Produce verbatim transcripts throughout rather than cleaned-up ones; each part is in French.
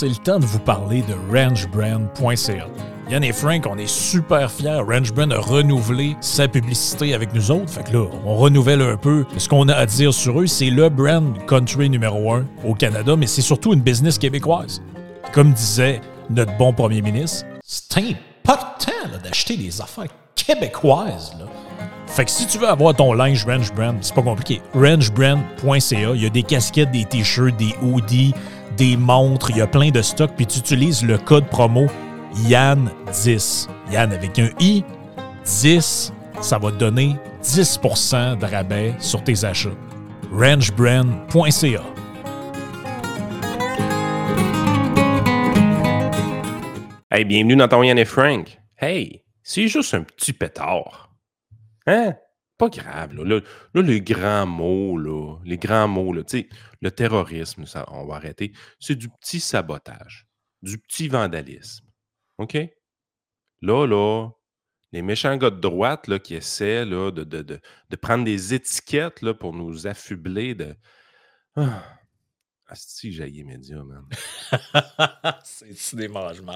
c'est le temps de vous parler de ranch brand point c a. Yann et Frank, on est super fiers. Ranch Brand a renouvelé sa publicité avec nous autres. Fait que là, on renouvelle un peu ce qu'on a à dire sur eux. C'est le brand country numéro un au Canada, mais c'est surtout une business québécoise. Comme disait notre bon premier ministre, c'est important là, d'acheter des affaires québécoises. Là. Fait que si tu veux avoir ton linge Ranch Brand, c'est pas compliqué. ranch brand point c a, il y a des casquettes, des t-shirts, des hoodies, des montres, il y a plein de stocks. Puis tu utilises le code promo Yann dix. Yann avec un I, dix, ça va te donner dix pour cent de rabais sur tes achats. ranch brand point c a. Hey, bienvenue dans ton Yann et Frank. Hey, c'est juste un petit pétard. Hein? Pas grave, là. Là, là les grands mots, là, les grands mots, là, tu sais, le terrorisme, ça, on va arrêter. C'est du petit sabotage, du petit vandalisme. OK? Là, là, les méchants gars de droite là, qui essaient là, de, de, de, de prendre des étiquettes là, pour nous affubler de... Ah, asti, j'ai les médias, man. C'est des mangements.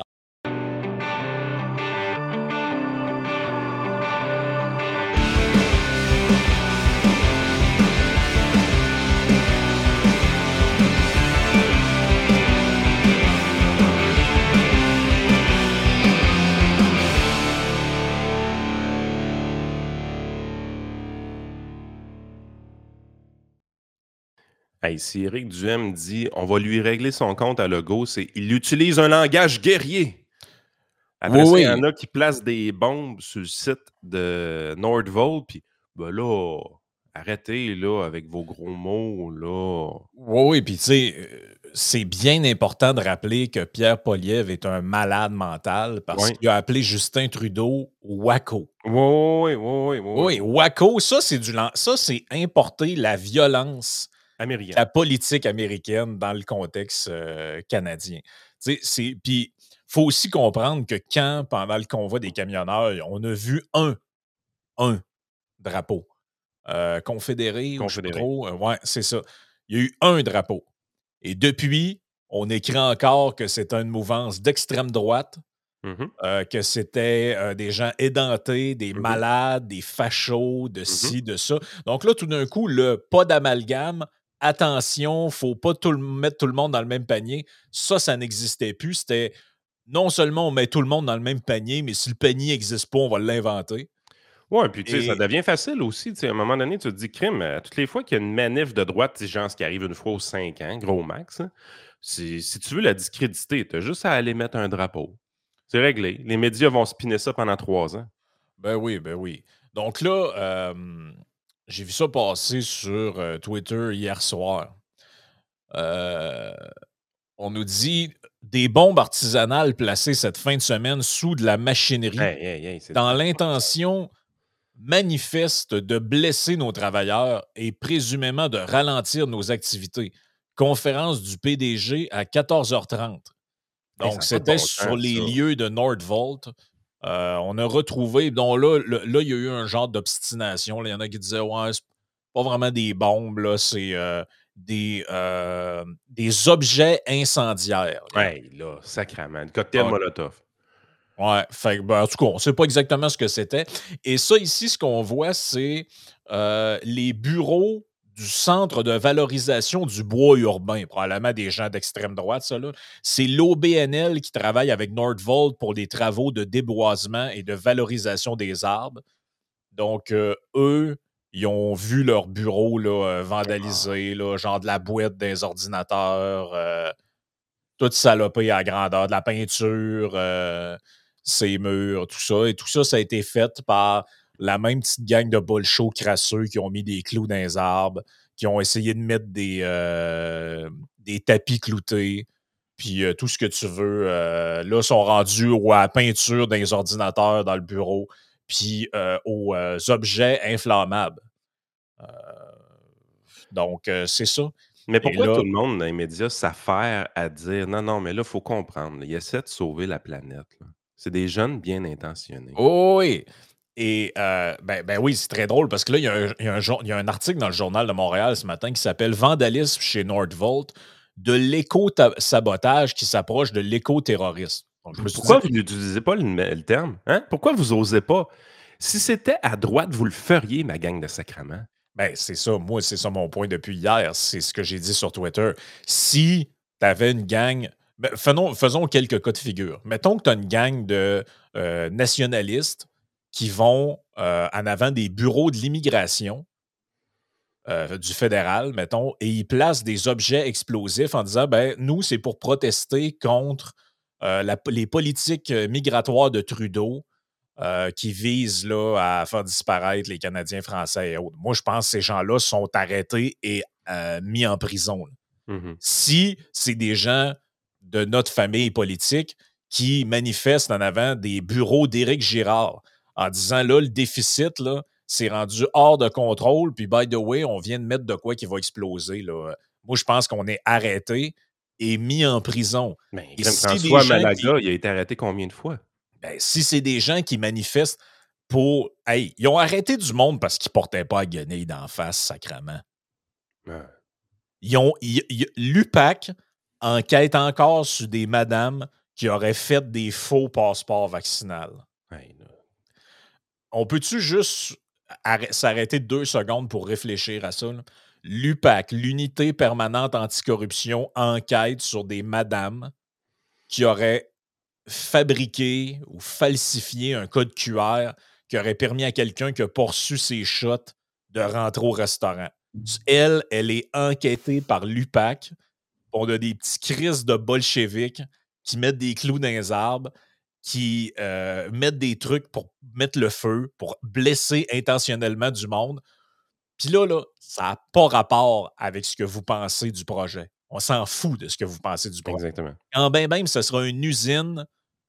Hey, si Éric Duhem dit on va lui régler son compte à Legault, c'est il utilise un langage guerrier. Après Oui, ça, il y oui. en a qui placent des bombes sur le site de Nordvolt, puis ben là, arrêtez là avec vos gros mots, là. Oui, oui, puis tu sais, euh, c'est bien important de rappeler que Pierre Poilievre est un malade mental parce Oui, qu'il a appelé Justin Trudeau Waco. oui, oui, oui, oui, Oui, oui. Waco, ça, c'est du lan- ça, c'est importer la violence de Américain. la politique américaine dans le contexte euh, canadien. Tu sais, c'est puis faut aussi comprendre que quand, pendant le convoi des camionneurs, on a vu un, un drapeau euh, confédéré ou je sais pas Confédéré. trop. euh, ouais, c'est ça. Il y a eu un drapeau. Et depuis, on écrit encore que c'est une mouvance d'extrême droite, Mhm, euh, que c'était euh, des gens édentés, des mhm, malades, des fachos, de mhm. ci, de ça. Donc là, tout d'un coup, le pas d'amalgame, attention, faut pas tout le- mettre tout le monde dans le même panier. Ça, ça n'existait plus. C'était non seulement on met tout le monde dans le même panier, mais si le panier n'existe pas, on va l'inventer. Ouais, puis tu sais, ça Et devient facile aussi. Tu sais, à un moment donné, tu te dis, crime, euh, toutes les fois qu'il y a une manif de droite, tu sais, genre ce qui arrive une fois aux cinq ans, gros max, hein, si, si tu veux la discréditer, tu as juste à aller mettre un drapeau. C'est réglé. Les médias vont spinner ça pendant trois ans. ben oui, ben oui. Donc là, euh, j'ai vu ça passer sur euh, Twitter hier soir. Euh, On nous dit des bombes artisanales placées cette fin de semaine sous de la machinerie Hey, hey, hey, c'est dans du- l'intention manifeste de blesser nos travailleurs et présumément de ralentir nos activités. Conférence du P D G à quatorze heures trente. hey, ça Donc, n'a pas de c'était bon sur sens, les ça. lieux de Nordvolt. Euh, on a retrouvé, donc là, le- là, il y a eu un genre d'obstination. là. Il y en a qui disaient, ouais, c'est pas vraiment des bombes, là, c'est euh, des, euh, des objets incendiaires. Yann. Hey, là, sacrément. Le cocktail Ah, Molotov. ouais, fait que, ben, en tout cas, on ne sait pas exactement ce que c'était. Et ça, ici, ce qu'on voit, c'est euh, les bureaux du Centre de valorisation du bois urbain, probablement des gens d'extrême droite, ça, là. C'est l'O B N L qui travaille avec Nordvolt pour les travaux de déboisement et de valorisation des arbres. Donc, euh, eux, ils ont vu leur bureau là, euh, vandalisé, là, genre de la boîte des ordinateurs, euh, tout salopé à grandeur, de la peinture, euh, ces murs, tout ça. Et tout ça, ça a été fait par la même petite gang de bolchos crasseux qui ont mis des clous dans les arbres, qui ont essayé de mettre des, euh, des tapis cloutés, puis euh, tout ce que tu veux. Euh, là, sont rendus à la peinture dans les ordinateurs dans le bureau, puis euh, aux euh, objets inflammables. Euh, donc, euh, c'est ça. Mais Et pourquoi là, tout le monde dans les médias s'affaire à dire non, non, mais là, il faut comprendre. là, Ils essaient de sauver la planète. là. C'est des jeunes bien intentionnés. oh oui. Et euh, ben, ben oui, c'est très drôle parce que là, il y, a un, il y a un jour- il y a un article dans le Journal de Montréal ce matin qui s'appelle Vandalisme chez Nordvolt. de l'éco-sabotage qui s'approche de l'éco-terrorisme. Donc, je me suis Pourquoi dit, vous n'utilisez pas le, le terme? Hein? Pourquoi vous osez pas? Si c'était à droite, vous le feriez, ma gang de sacrements. ben, c'est ça. Moi, c'est ça mon point depuis hier. C'est ce que j'ai dit sur Twitter. Si tu avais une gang. Ben, faisons, faisons quelques cas de figure. Mettons que tu as une gang de euh, nationalistes qui vont euh, en avant des bureaux de l'immigration euh, du fédéral, mettons, et ils placent des objets explosifs en disant ben, nous, c'est pour protester contre euh, la- les politiques migratoires de Trudeau. Euh, qui visent là, à faire disparaître les Canadiens français et autres. Moi, je pense que ces gens-là sont arrêtés et euh, mis en prison. Mm-hmm. Si c'est des gens de notre famille politique qui manifestent en avant des bureaux d'Éric Girard en disant là, le déficit, là, c'est rendu hors de contrôle, puis by the way, on vient de mettre de quoi qui va exploser. Là. Moi, je pense qu'on est arrêté et mis en prison. Mais Et Graham si des François gens qui Malaga, il a été arrêté combien de fois? ben, si c'est des gens qui manifestent pour. Hey, ils ont arrêté du monde parce qu'ils portaient pas à guenille d'en face, sacrement. Ouais. Ils ont. ils- ils- L'U P A C enquête encore sur des madames qui auraient fait des faux passeports vaccinaux. Ouais, là. On peut-tu juste arrê- s'arrêter deux secondes pour réfléchir à ça? L'U P A C, l'Unité permanente anticorruption, enquête sur des madames qui auraient fabriquer ou falsifier un code Q R qui aurait permis à quelqu'un qui n'a pas reçu ses shots de rentrer au restaurant. Elle, elle est enquêtée par l'U P A C. On a des petits crises de bolcheviques qui mettent des clous dans les arbres, qui euh, mettent des trucs pour mettre le feu, pour blesser intentionnellement du monde. Puis là, là ça n'a pas rapport avec ce que vous pensez du projet. On s'en fout de ce que vous pensez du projet. Exactement. Quand bien même, ce sera une usine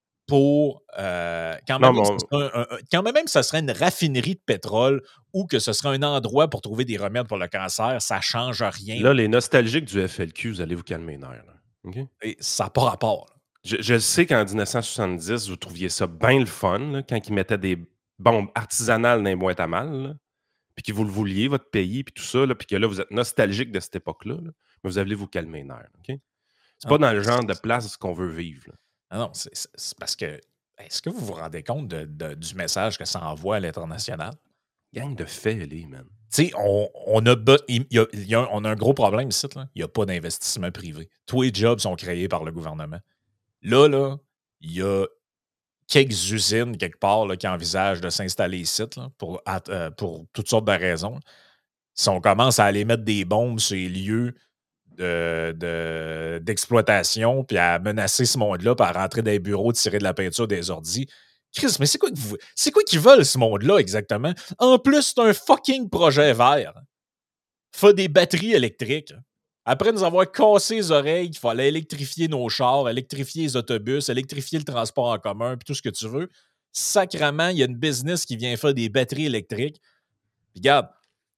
pour euh, quand, Non, même, mais ce on- serait un- un- quand même ce serait une raffinerie de pétrole ou que ce serait un endroit pour trouver des remèdes pour le cancer, ça ne change rien. là, les nostalgiques du F L Q, vous allez vous calmer les nerfs. Là. OK? Et ça n'a pas rapport. là. Je, je sais qu'en dix-neuf cent soixante-dix, vous trouviez ça bien le fun, là, quand ils mettaient des bombes artisanales dans les boîtes à mal, là, puis que vous le vouliez, votre pays, puis tout ça, là, puis que là, vous êtes nostalgique de cette époque-là, là, mais vous allez vous calmer les nerfs. OK? C'est Ah, pas dans le genre c'est- de place qu'on veut vivre. Là. ah non, c'est c'est- c'est parce que est-ce que vous vous rendez compte de- de- du message que ça envoie à l'international? Gang de fêlés, man. Tu sais, on, on, a, be- il y a- il y a un- on a un gros problème ici. Là. Il n'y a pas d'investissement privé. Tous les jobs sont créés par le gouvernement. Là, là, il y a quelques usines quelque part là, qui envisagent de s'installer ici là, pour, at- euh, pour toutes sortes de raisons. Si on commence à aller mettre des bombes sur les lieux de, de- d'exploitation puis à menacer ce monde-là, puis à rentrer dans les bureaux, tirer de la peinture des ordis. Chris, mais c'est quoi, que vous- c'est quoi qu'ils veulent, ce monde-là, exactement? En plus, c'est un fucking projet vert. Fait des batteries électriques. Après nous avoir cassé les oreilles qu'il fallait électrifier nos chars, électrifier les autobus, électrifier le transport en commun, puis tout ce que tu veux, sacrement, il y a une business qui vient faire des batteries électriques. Puis regarde,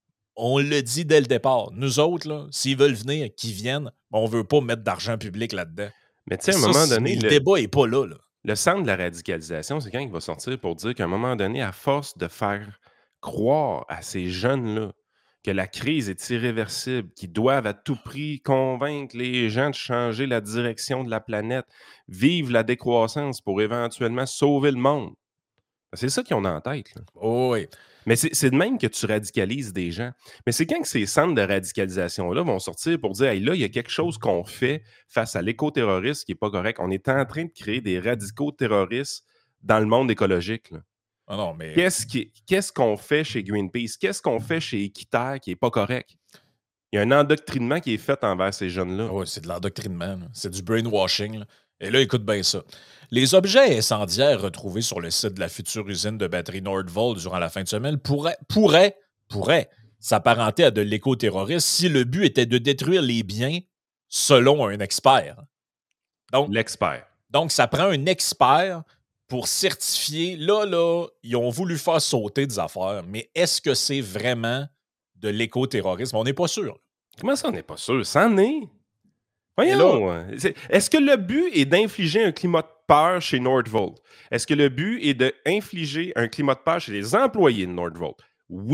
on le dit dès le départ. Nous autres, là, s'ils veulent venir, qu'ils viennent, on ne veut pas mettre d'argent public là-dedans. Mais tu sais, à un Ça, moment c'est- donné, le, le, débat n'est pas là. là. le centre de la radicalisation, c'est quand il va sortir pour dire qu'à un moment donné, à force de faire croire à ces jeunes-là que la crise est irréversible, qu'ils doivent à tout prix convaincre les gens de changer la direction de la planète, vivre la décroissance pour éventuellement sauver le monde. C'est ça qu'ils ont en tête. Là. Oh, oui. Mais c'est c'est de même que tu radicalises des gens. Mais c'est quand que ces centres de radicalisation-là vont sortir pour dire hey, là, il y a quelque chose qu'on fait face à l'écoterrorisme qui n'est pas correct. On est en train de créer des radicaux terroristes dans le monde écologique. Là. Ah non, mais Qu'est-ce qui- qu'est-ce qu'on fait chez Greenpeace? Qu'est-ce qu'on fait chez Équiterre qui n'est pas correct? Il y a un endoctrinement qui est fait envers ces jeunes-là. ah ouais, c'est de l'endoctrinement. là. C'est du brainwashing. là. Et là, écoute bien ça. Les objets incendiaires retrouvés sur le site de la future usine de batterie Nordvolt durant la fin de semaine pourraient, pourraient, pourraient s'apparenter à de l'écoterrorisme si le but était de détruire les biens selon un expert. Donc, L'expert. donc ça prend un expert pour certifier. Là, là, ils ont voulu faire sauter des affaires, mais est-ce que c'est vraiment de l'écoterrorisme? On n'est pas sûr. Comment ça, on n'est pas sûr? Ça en est. Et là- Voyons. euh, c'est- Est-ce que le but est d'infliger un climat de peur chez Nordvolt? Est-ce que le but est d'infliger un climat de peur chez les employés de Nordvolt? Oui.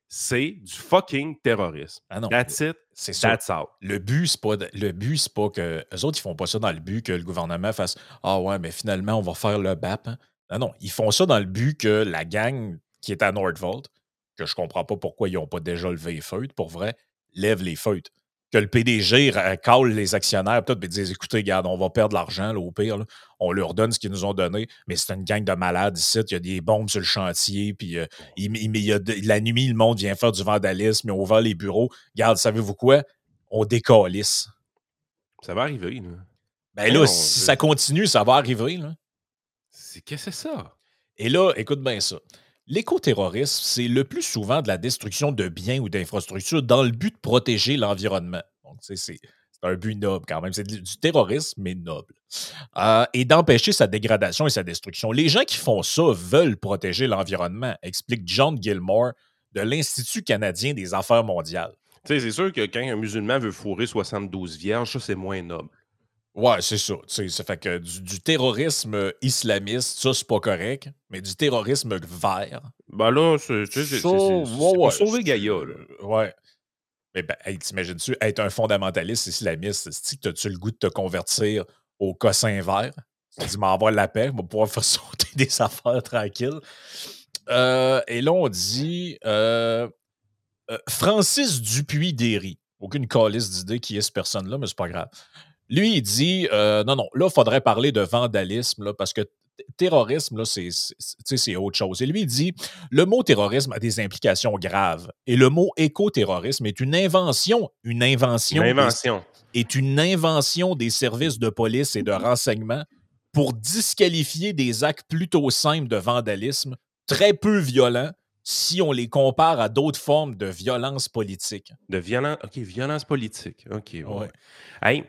c'est du fucking terrorisme. Ah non, That's it, c'est ça. that's all. Le but, c'est pas, de- le but, c'est pas que. Eux autres, ils font pas ça dans le but que le gouvernement fasse Ah ouais, mais finalement, on va faire le B A P. Hein. Non, non, ils font ça dans le but que la gang qui est à Nordvolt, que je comprends pas pourquoi ils ont pas déjà levé les feutres, pour vrai, lève les feutres. Que le P D G ra- cale les actionnaires, peut-être, disent écoutez, regarde, on va perdre l'argent, là, au pire, là. On leur donne ce qu'ils nous ont donné, mais c'est une gang de malades ici. Il y a des bombes sur le chantier, puis euh, il, il- il y a de- la nuit, le monde vient faire du vandalisme, ils ont ouvert les bureaux. Regarde, savez-vous quoi? On décalisse. Ça va arriver, là. Ben là, Voyons, si je- ça continue, ça va arriver, là. c'est- Qu'est-ce que c'est ça? Et là, écoute bien ça. L'écoterrorisme, c'est le plus souvent de la destruction de biens ou d'infrastructures dans le but de protéger l'environnement. Donc, tu sais, c'est c'est un but noble quand même. C'est du du terrorisme, mais noble. Euh, et d'empêcher sa dégradation et sa destruction. Les gens qui font ça veulent protéger l'environnement, explique John Gilmore de l'Institut canadien des affaires mondiales. Tu sais, c'est sûr que quand un musulman veut fourrer soixante-douze vierges, ça, c'est moins noble. Ouais, c'est ça. Tu sais, ça fait que du, du terrorisme islamiste, ça, c'est pas correct, mais du terrorisme vert, Ben là, c'est tu sais, c'est- ça, c'est- c'est- ouais, c'est pour ouais, sauver c'est- Gaïa, là. ouais. Mais ben, hey, t'imagines-tu être un fondamentaliste islamiste, c'est-tu que t'as-tu le goût de te convertir au cossin vert? Tu te dis, m'envoie la paix, on va pouvoir faire sauter des affaires tranquilles. Euh, et là, on dit euh, euh, Francis Dupuis-Derry. Aucune calice d'idée qui est cette personne-là, mais c'est pas grave. Lui, il dit euh, non, non, là, il faudrait parler de vandalisme, là, parce que t- terrorisme, là, c'est, c'est, c'est- tu sais, c'est autre chose. Et lui, il dit le mot terrorisme a des implications graves. Et le mot écoterrorisme est une invention, une Une invention des, invention. est une invention des services de police et de renseignement pour disqualifier des actes plutôt simples de vandalisme, très peu violents, si on les compare à d'autres formes de violence politique. De violence. OK, violence politique. OK, ouais. Ouais. ouais. Hey,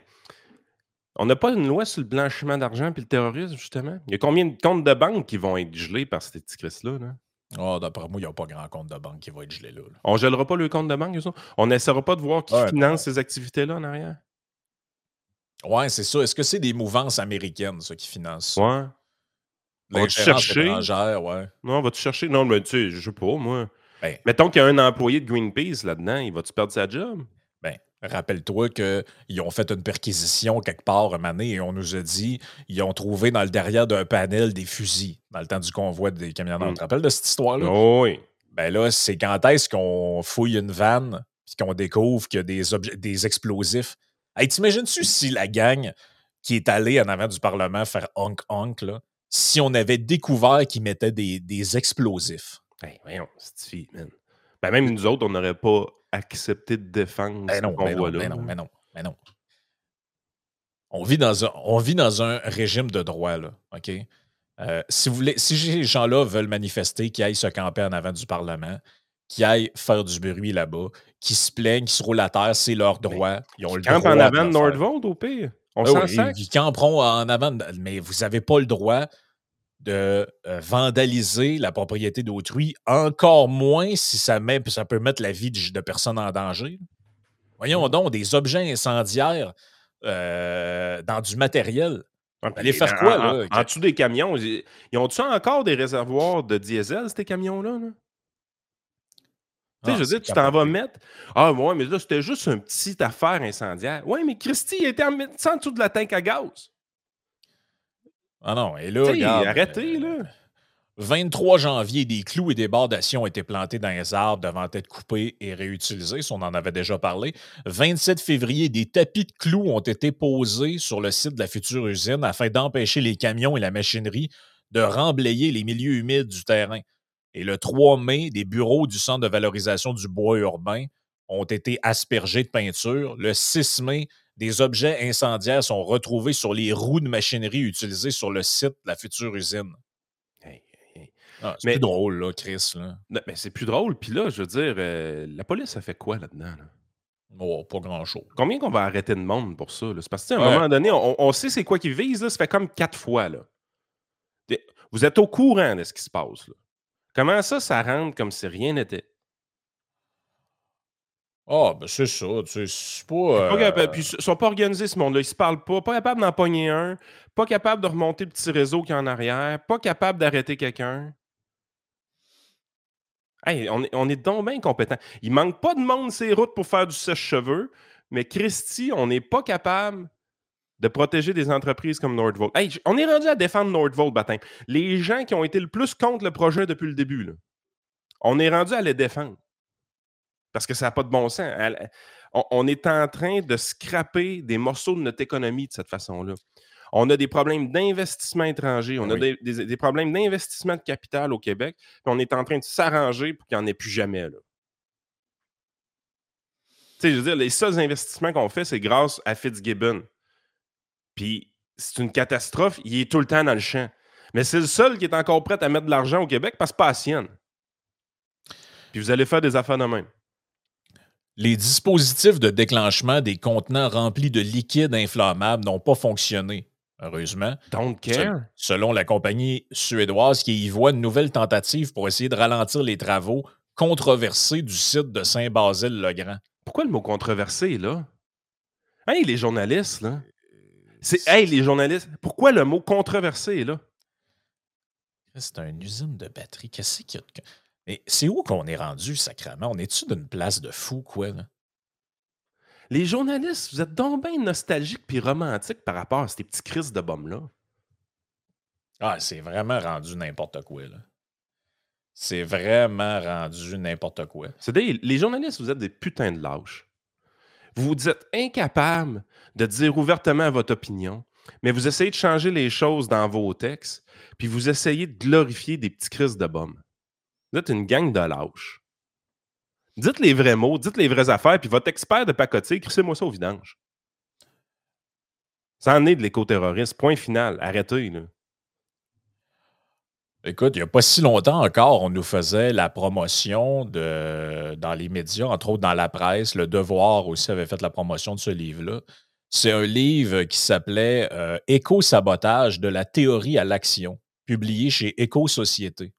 on n'a pas une loi sur le blanchiment d'argent puis le terrorisme, justement? Il y a combien de comptes de banque qui vont être gelés par ces petits Chris-là? Là? Ah, d'après moi, il n'y a pas grand compte de banque qui va être gelé là. là. On gèlera pas le compte de banque, eux autres? On n'essaiera pas de voir qui Ouais, finance ces activités-là en arrière? Ouais, c'est ça. Est-ce que c'est des mouvances américaines, ça, qui financent ça? Ouais. On va te L'ingérence chercher. étrangère, ouais. Non, on va te chercher. Non, mais tu sais, je sais pas, moi. Ben, Mettons qu'il y a un employé de Greenpeace là-dedans, il va-tu perdre sa job? ben, rappelle-toi qu'ils ont fait une perquisition quelque part un année et on nous a dit ils ont trouvé dans le derrière d'un panel des fusils dans le temps du convoi des camionneurs. Hmm. Tu te rappelles de cette histoire-là? Oh, oui. Ben là, c'est quand est-ce qu'on fouille une vanne et qu'on découvre qu'il y a des, obje- des explosifs. Hey, t'imagines-tu si la gang qui est allée en avant du Parlement faire honk-honk, là, si on avait découvert qu'ils mettaient des, des explosifs? Hey, voyons, c'est fille, man. Ben, même nous autres, on n'aurait pas accepté de défendre Ben ce non, ben non, convoi-là. ben non, là. ben non, ben non. On vit dans un, on vit dans un régime de droit, là, OK? Euh, si, vous voulez, si ces gens-là veulent manifester, qu'ils aillent se camper en avant du Parlement, qu'ils aillent faire du bruit là-bas, qu'ils se plaignent, qu'ils se roulent à terre, c'est leur droit. Ils ont le Campe droit en de avant de le faire. Nordvolt, au pire. On Ben s'en oui, sac. ils camperont en avant, de- mais vous n'avez pas le droit de euh, vandaliser la propriété d'autrui, encore moins si ça, met, ça peut mettre la vie de, de personnes en danger. Voyons donc, des objets incendiaires euh, dans du matériel. Ouais, Vous allez puis faire en, quoi, en- là? en dessous des camions, ils ils ont-tu encore des réservoirs de diesel, ces camions-là? Là? Tu sais, Ah, je veux c'est dire, tu t'en vas capoté. mettre. Ah, ouais, mais là, c'était juste une petite affaire incendiaire. Ouais, mais Christy, il était en mettant ça en dessous de la tank à gaz. Ah non, et là, Tu sais, regarde. arrêtez, euh, là. vingt-trois janvier, des clous et des barres d'acier ont été plantés dans les arbres devant être coupés et réutilisés. Ça, on en avait déjà parlé. vingt-sept février, des tapis de clous ont été posés sur le site de la future usine afin d'empêcher les camions et la machinerie de remblayer les milieux humides du terrain. Et le trois mai, des bureaux du Centre de valorisation du bois urbain ont été aspergés de peinture. Le six mai, des objets incendiaires sont retrouvés sur les roues de machinerie utilisées sur le site de la future usine. Hey, hey. Ah, c'est Mais- plus drôle, là, Chris. Là. Non, mais c'est plus drôle. Puis là, je veux dire, euh, la police a fait quoi là-dedans? Là? Oh, pas grand-chose. Combien qu'on va arrêter de monde pour ça? Là? C'est parce qu'à un Ouais. moment donné, on, on sait c'est quoi qu'ils visent. Là, ça fait comme quatre fois. Là. T'es- Vous êtes au courant de ce qui se passe. Là. Comment ça, ça rentre comme si rien n'était? Ah, ben c'est ça. Tu sais, c'est pas. Pas euh, capable- Puis ils sont pas organisés, ce monde-là. Ils se parlent pas. Pas capable d'en pogner un. Pas capable de remonter le petit réseau qui est en arrière. Pas capable d'arrêter quelqu'un. Hey, on, est, on est donc bien compétents. Il manque pas de monde sur les routes pour faire du sèche-cheveux, mais Christy, on n'est pas capable de protéger des entreprises comme Nordvolt. Hey, on est rendu à défendre Nordvolt, baptême. Les gens qui ont été le plus contre le projet depuis le début, là, on est rendu à les défendre. Parce que ça n'a pas de bon sens. On, on est en train de scraper des morceaux de notre économie de cette façon-là. On a des problèmes d'investissement étranger, on a Oui. des, des, des problèmes d'investissement de capital au Québec, puis on est en train de s'arranger pour qu'il n'y en ait plus jamais. Là. Tu sais, je veux dire, les seuls investissements qu'on fait, c'est grâce à Fitzgibbon. Puis c'est une catastrophe, il est tout le temps dans le champ. Mais c'est le seul qui est encore prêt à mettre de l'argent au Québec parce que c'est pas la sienne. Puis vous allez faire des affaires de même. Les dispositifs de déclenchement des contenants remplis de liquide inflammable n'ont pas fonctionné, heureusement. Don't care. Selon la compagnie suédoise qui y voit une nouvelle tentative pour essayer de ralentir les travaux controversés du site de Saint-Basile-le-Grand. Pourquoi le mot controversé, là? Hey, les journalistes, là. C'est hey, les journalistes. Pourquoi le mot controversé, là? C'est une usine de batterie. Qu'est-ce qu'il y a de... Mais c'est où qu'on est rendu, sacrément? On est-tu d'une place de fou, quoi, là? Les journalistes, vous êtes donc bien nostalgiques puis romantiques par rapport à ces petits crises de bombes-là. Ah, c'est vraiment rendu n'importe quoi, là. C'est vraiment rendu n'importe quoi. C'est des, les journalistes, vous êtes des putains de lâches. Vous êtes incapables de dire ouvertement votre opinion, mais vous essayez de changer les choses dans vos textes, puis vous essayez de glorifier des petits crises de bombes. Vous êtes une gang de lâches. Dites les vrais mots, dites les vraies affaires, puis votre expert de pacotille, crissez-moi ça au vidange. Ça en est de l'éco-terrorisme. Point final. Arrêtez, là. Écoute, il n'y a pas si longtemps encore, on nous faisait la promotion de, dans les médias, entre autres dans la presse. Le Devoir aussi avait fait la promotion de ce livre-là. C'est un livre qui s'appelait euh, Éco-sabotage de la théorie à l'action, publié chez Éco-société.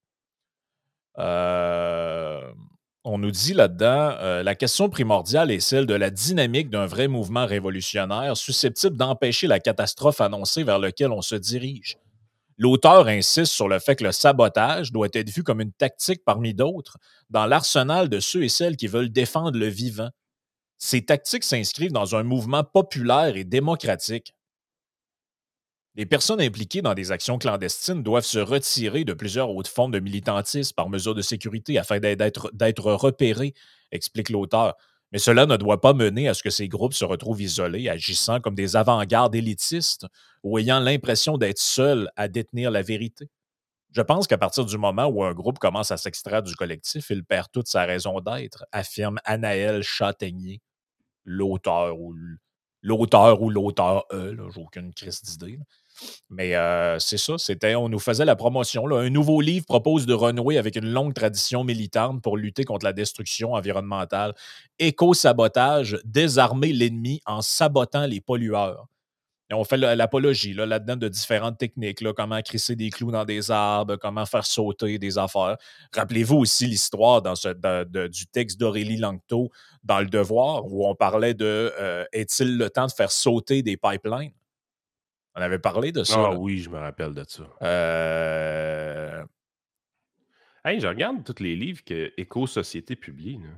Euh, on nous dit là-dedans, euh, la question primordiale est celle de la dynamique d'un vrai mouvement révolutionnaire susceptible d'empêcher la catastrophe annoncée vers laquelle on se dirige. L'auteur insiste sur le fait que le sabotage doit être vu comme une tactique parmi d'autres dans l'arsenal de ceux et celles qui veulent défendre le vivant. Ces tactiques s'inscrivent dans un mouvement populaire et démocratique. Les personnes impliquées dans des actions clandestines doivent se retirer de plusieurs autres formes de militantisme par mesure de sécurité afin d'être, d'être repérées, explique l'auteur. Mais cela ne doit pas mener à ce que ces groupes se retrouvent isolés, agissant comme des avant-gardes élitistes ou ayant l'impression d'être seuls à détenir la vérité. Je pense qu'à partir du moment où un groupe commence à s'extraire du collectif, il perd toute sa raison d'être, affirme Anaël Châtaignier, l'auteur ou l'auteur ou l'auteur E, là, j'ai aucune crise d'idée. Là. Mais euh, c'est ça, c'était, on nous faisait la promotion. Là. Un nouveau livre propose de renouer avec une longue tradition militante pour lutter contre la destruction environnementale. Éco-sabotage, désarmer l'ennemi en sabotant les pollueurs. Et on fait l'apologie là, là-dedans de différentes techniques, là, comment crisser des clous dans des arbres, comment faire sauter des affaires. Rappelez-vous aussi l'histoire dans ce, de, de, du texte d'Aurélie Langto dans Le Devoir, où on parlait de euh, « Est-il le temps de faire sauter des pipelines? » On avait parlé de ça. Ah là. oui, je me rappelle de ça. Euh... Hey, je regarde tous les livres que Éco-Société publie. Là.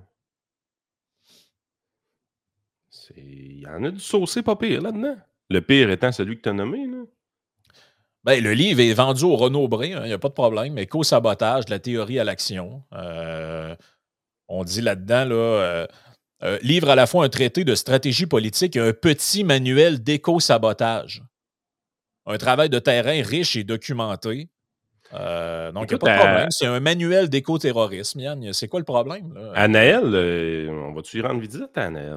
C'est... Il y en a du saucé pas pire là-dedans. Le pire étant celui que tu as nommé. Là. Ben, le livre est vendu au Renaud-Bré, il hein, n'y a pas de problème. Éco-sabotage, de la théorie à l'action. Euh, on dit là-dedans, là, euh, euh, livre à la fois un traité de stratégie politique et un petit manuel d'éco-sabotage. Un travail de terrain riche et documenté. Euh, donc, il n'y a pas de problème. À... C'est un manuel d'éco-terrorisme, Yann. C'est quoi le problème? Là? Anaël, euh, on va-tu y rendre visite à Anaël?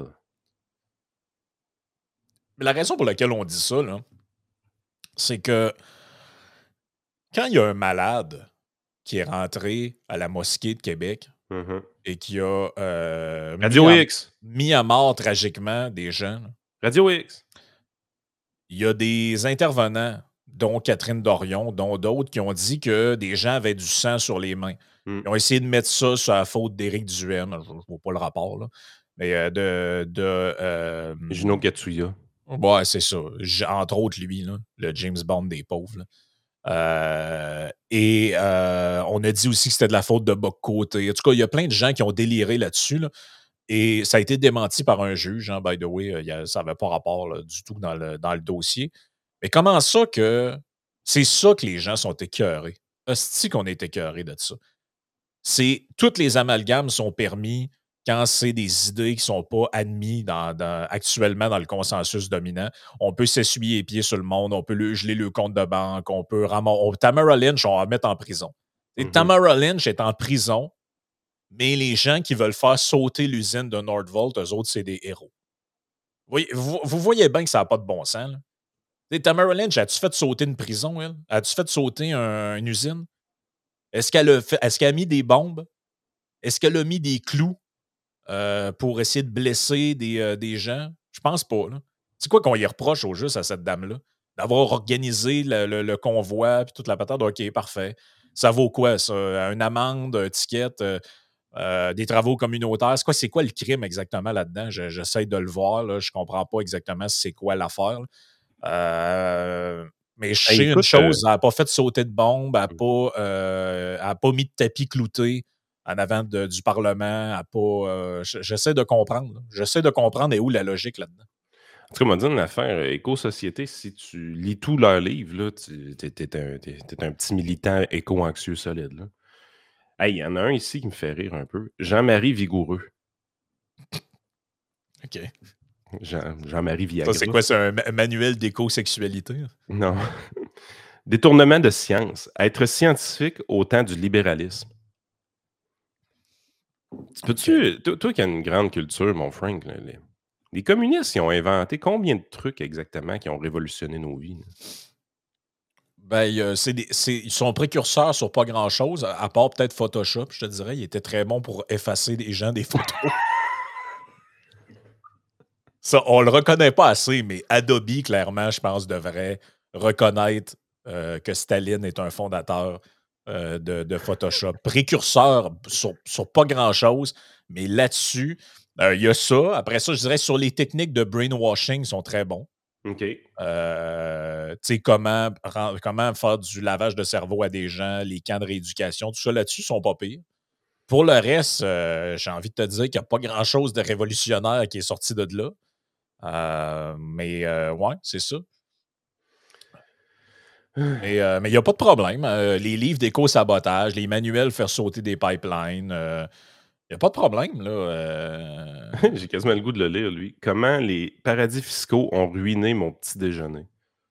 La raison pour laquelle on dit ça, là, c'est que quand il y a un malade qui est rentré à la mosquée de Québec mm-hmm. et qui a euh, Radio mis, X. À, mis à mort tragiquement des gens, là, Radio X. Il y a des intervenants, dont Catherine Dorion, dont d'autres, qui ont dit que des gens avaient du sang sur les mains. Mm. Ils ont essayé de mettre ça sur la faute d'Éric Duhaime. Je ne vois pas le rapport, là. Mais euh, de... de euh, Juno Katsuya. Ouais, c'est ça. Entre autres, lui, là, le James Bond des pauvres. Là. Euh, et euh, on a dit aussi que c'était de la faute de Bock-Côté. En tout cas, il y a plein de gens qui ont déliré là-dessus. Là, et ça a été démenti par un juge, hein, by the way. Il y a, ça n'avait pas rapport là, du tout dans le, dans le dossier. Mais comment ça que c'est ça que les gens sont écœurés? Hostie qu'on est écœurés de ça. C'est toutes les amalgames sont permis quand c'est des idées qui ne sont pas admises dans, dans- actuellement dans le consensus dominant. On peut s'essuyer les pieds sur le monde, on peut le, geler le compte de banque, on peut ramasser. on- Tamara Lynch, on va la mettre en prison. Et Mhm. Tamara Lynch est en prison, mais les gens qui veulent faire sauter l'usine de Nordvolt, eux autres, c'est des héros. Vous voyez, vous, vous voyez bien que ça n'a pas de bon sens. Là. Tu sais, Tamara Lynch, as-tu fait sauter une prison, elle? As-tu fait sauter un- une usine? Est-ce qu'elle a, fait- est-ce qu'elle a mis des bombes? Est-ce qu'elle a mis des clous euh, pour essayer de blesser des, euh, des gens? Je pense pas. Là. C'est quoi qu'on y reproche au juste à cette dame-là? D'avoir organisé le, le- le convoi puis toute la patate. OK, parfait. Ça vaut quoi, ça? Une amende, un ticket, euh, euh, des travaux communautaires? C'est quoi, c'est quoi le crime exactement là-dedans? Je- j'essaie de le voir. Là. Je comprends pas exactement c'est quoi l'affaire. Là. Euh, mais je Hey, sais une écoute, euh, chose, elle n'a pas fait sauter de bombe, elle n'a pas, euh, elle a pas mis de tapis clouté en avant de- du Parlement. Elle a pas, euh, j- j'essaie de comprendre. là. J'essaie de comprendre et où la logique là-dedans. en tout cas, on m'a dit une affaire, euh, Éco-Société, si tu lis tous leurs livres, là, tu t'es, t'es un, t'es- t'es un petit militant éco-anxieux solide. Là. Hey, il y en a un ici qui me fait rire un peu. Jean-Marie Vigoureux. OK. Jean, Jean-Marie Ça, c'est Viagra. quoi? C'est un ma- manuel d'éco-sexualité? Là? Non. Détournement de science. Être scientifique au temps du libéralisme. Tu OK. Peux-tu, toi, toi qui as une grande culture, mon Frank, là, les, les communistes, ils ont inventé combien de trucs exactement qui ont révolutionné nos vies? Là? Ben, il y a- c'est des- c'est- ils sont précurseurs sur pas grand-chose, à à part peut-être Photoshop, je te dirais. Il était très bon pour effacer des gens des photos. Ça, on le reconnaît pas assez, mais Adobe, clairement, je pense, devrait reconnaître euh, que Staline est un fondateur euh, de, de Photoshop. Précurseur sur, sur pas grand-chose, mais là-dessus, euh, il y a ça. Après ça, je dirais sur les techniques de brainwashing, ils sont très bons. OK. Euh, tu sais, comment, ren- comment faire du lavage de cerveau à des gens, les camps de rééducation, tout ça là-dessus, sont pas pires. Pour le reste, euh, j'ai envie de te dire qu'il n'y a pas grand-chose de révolutionnaire qui est sorti de là. Euh, mais euh, ouais, c'est ça. Mais euh, mais il n'y a pas de problème. Euh, les livres d'éco-sabotage, les manuels faire sauter des pipelines, il n'y a pas de problème. Là. Euh, J'ai quasiment le goût de le lire, lui. Comment les paradis fiscaux ont ruiné mon petit déjeuner.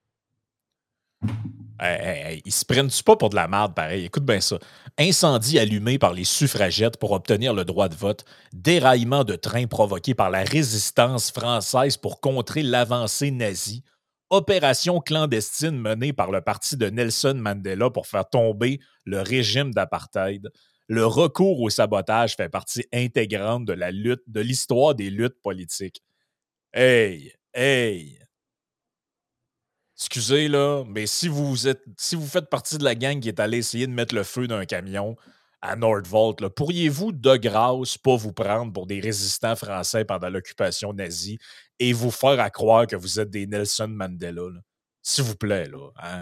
hey, hey, hey, ils se prennent-tu pas pour de la merde pareil? Écoute bien ça. Incendie allumé par les suffragettes pour obtenir le droit de vote. Déraillement de train provoqué par la résistance française pour contrer l'avancée nazie. Opération clandestine menée par le parti de Nelson Mandela pour faire tomber le régime d'apartheid. Le recours au sabotage fait partie intégrante de la lutte, de l'histoire des luttes politiques. Hey, hey, excusez là, mais si vous êtes, si vous faites partie de la gang qui est allée essayer de mettre le feu d'un camion à Nordvolt, là, pourriez-vous de grâce pas vous prendre pour des résistants français pendant l'occupation nazie et vous faire à croire que vous êtes des Nelson Mandela? Là? S'il vous plaît, là. Hein?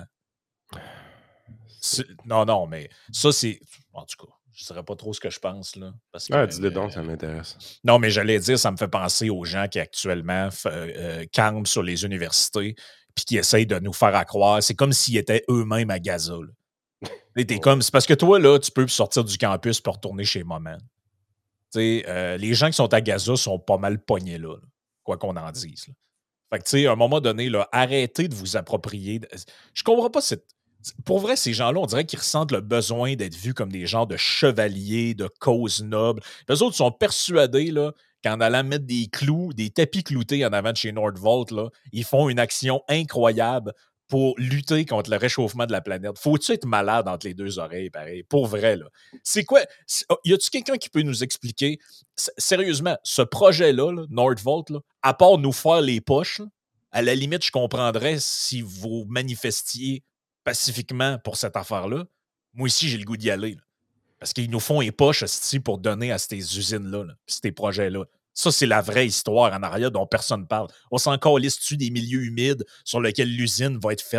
C'est- Non, non, mais ça, c'est. En tout cas, je ne dirais pas trop ce que je pense, là. Parce que. Ah, dis-le euh, donc, ça m'intéresse. non, mais j'allais dire, ça me fait penser aux gens qui actuellement f- euh, euh, campent sur les universités puis qui essayent de nous faire à croire. C'est comme s'ils étaient eux-mêmes à Gaza. Là. Et t'es Ouais. comme, c'est parce que toi, là, tu peux sortir du campus pour retourner chez Maman. Tu sais, euh, les gens qui sont à Gaza sont pas mal pognés là, là, quoi qu'on en dise. Là. Fait que, tu sais, à un moment donné, là, arrêtez de vous approprier. de- Je comprends pas cette. Pour vrai, ces gens-là, on dirait qu'ils ressentent le besoin d'être vus comme des genres de chevaliers, de causes nobles. Les autres sont persuadés là, qu'en allant mettre des clous, des tapis cloutés en avant de chez Nordvolt, là, ils font une action incroyable pour lutter contre le réchauffement de la planète. Faut-tu être malade entre les deux oreilles, pareil? Pour vrai, là. C'est quoi? c'est- oh, Y a-tu quelqu'un qui peut nous expliquer, s- sérieusement, ce projet-là, là, Nordvolt, là, à part nous faire les poches, là, à la limite, je comprendrais si vous manifestiez pacifiquement pour cette affaire-là. Moi aussi, j'ai le goût d'y aller. Là. Parce qu'ils nous font les poches esti, pour donner à ces usines-là, là, pis ces projets-là. Ça, c'est la vraie histoire en arrière dont personne ne parle. On s'en calisse-tu des milieux humides sur lesquels l'usine va être faite. Là?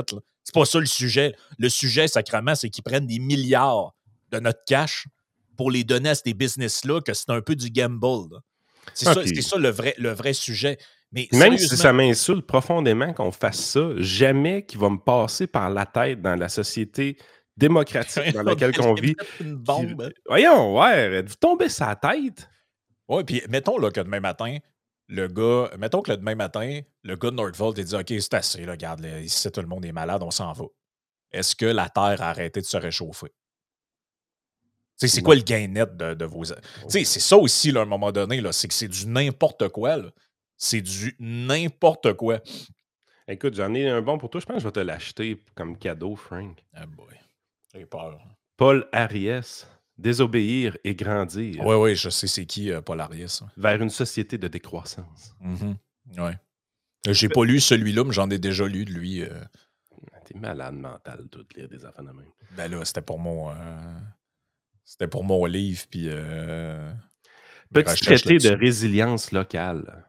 C'est pas ça le sujet. Le sujet, sacrément, c'est qu'ils prennent des milliards de notre cash pour les donner à ces business-là, que c'est un peu du gamble. là. C'est Ah, ça, c'est puis ça le vrai, le vrai sujet. Mais même si sérieusement, ça m'insulte profondément qu'on fasse ça, jamais qu'il va me passer par la tête dans la société démocratique dans laquelle d'aller on vit. mettre une Qui... bombe. hein. Voyons, ouais, vous tombez sa tête. Oui, puis mettons là, que demain matin, le gars, mettons que le demain matin, le gars de Nordvolt, il dit OK, c'est assez, là, regarde, là, ici, tout le monde est malade, on s'en va. Est-ce que la Terre a arrêté de se réchauffer? Tu sais, c'est Non. quoi le gain net de, de vos. Tu sais, c'est ça aussi, là, à un moment donné, là, c'est que c'est du n'importe quoi. là. C'est du n'importe quoi. Écoute, j'en ai un bon pour toi. Je pense que je vais te l'acheter comme cadeau, Frank. Ah boy, j'ai peur. Paul Ariès, Désobéir et grandir Oui, oui, je sais c'est qui, euh, Paul Ariès. ouais. vers une société de décroissance. Mhm. Ouais. J'ai pas lu celui-là, mais j'en ai déjà lu de lui. euh. T'es malade mental, tout, lire des affaires de même. Ben là, c'était pour mon. euh, C'était pour mon livre, puis. euh, mes Petit recherches traité de là-dessus. résilience locale.